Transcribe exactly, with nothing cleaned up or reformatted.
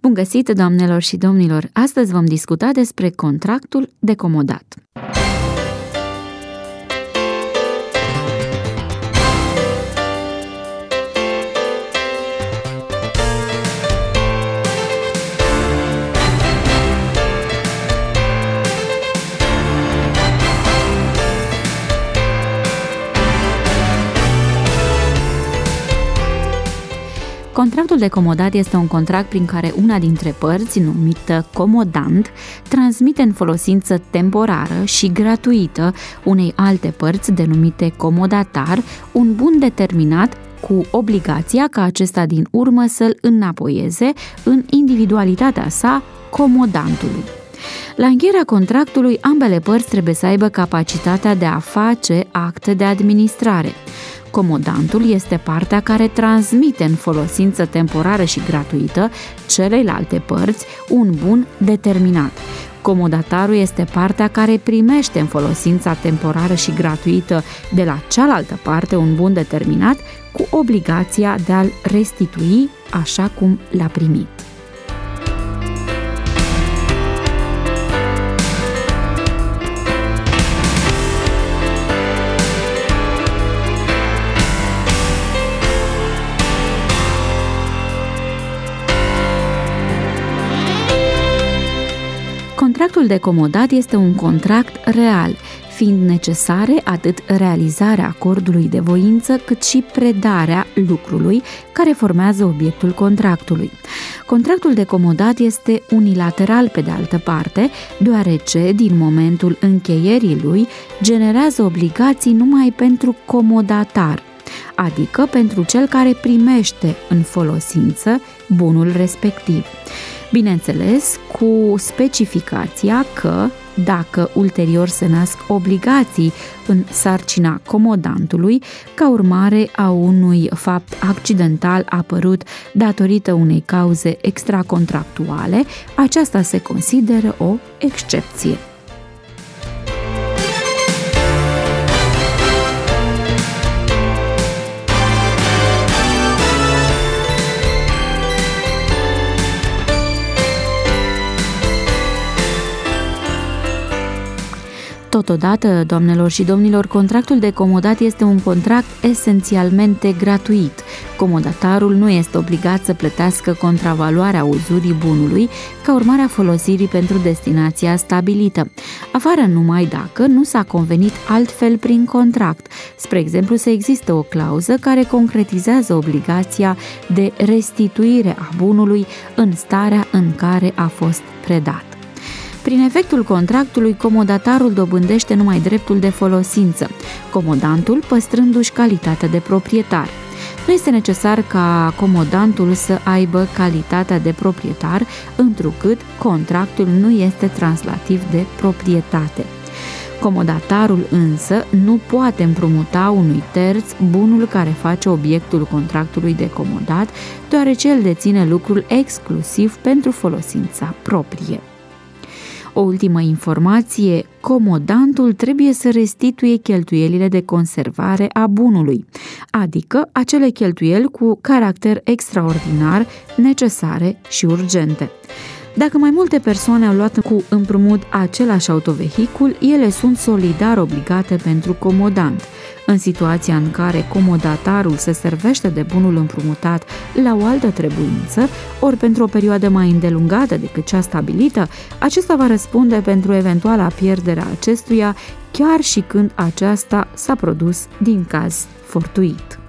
Bun găsit, doamnelor și domnilor! Astăzi vom discuta despre contractul de comodat. Contractul de comodat este un contract prin care una dintre părți, numită comodant, transmite în folosință temporară și gratuită unei alte părți, denumite comodatar, un bun determinat cu obligația ca acesta din urmă să-l înapoieze în individualitatea sa comodantului. La încheierea contractului, ambele părți trebuie să aibă capacitatea de a face acte de administrare. Comodantul este partea care transmite în folosință temporară și gratuită celelalte părți un bun determinat. Comodatarul este partea care primește în folosința temporară și gratuită de la cealaltă parte un bun determinat cu obligația de a-l restitui așa cum l-a primit. Contractul de comodat este un contract real, fiind necesare atât realizarea acordului de voință, cât și predarea lucrului care formează obiectul contractului. Contractul de comodat este unilateral pe de altă parte, deoarece, din momentul încheierii lui, generează obligații numai pentru comodatar, adică pentru cel care primește în folosință bunul respectiv. Bineînțeles, cu specificația că, dacă ulterior se nasc obligații în sarcina comodantului, ca urmare a unui fapt accidental apărut datorită unei cauze extracontractuale, aceasta se consideră o excepție. Totodată, doamnelor și domnilor, contractul de comodat este un contract esențialmente gratuit. Comodatarul nu este obligat să plătească contravaloarea uzurii bunului ca urmare a folosirii pentru destinația stabilită, afară numai dacă nu s-a convenit altfel prin contract. Spre exemplu, să existe o clauză care concretizează obligația de restituire a bunului în starea în care a fost predat. Prin efectul contractului, comodatarul dobândește numai dreptul de folosință, comodantul păstrându-și calitatea de proprietar. Nu este necesar ca comodantul să aibă calitatea de proprietar, întrucât contractul nu este translativ de proprietate. Comodatarul însă nu poate împrumuta unui terț bunul care face obiectul contractului de comodat, deoarece el deține lucrul exclusiv pentru folosința proprie. O ultimă informație, comodantul trebuie să restituie cheltuielile de conservare a bunului, adică acele cheltuieli cu caracter extraordinar, necesare și urgente. Dacă mai multe persoane au luat cu împrumut același autovehicul, ele sunt solidar obligate pentru comodant. În situația în care comodatarul se servește de bunul împrumutat la o altă trebuință, ori pentru o perioadă mai îndelungată decât cea stabilită, acesta va răspunde pentru eventuala pierdere a acestuia, chiar și când aceasta s-a produs din caz fortuit.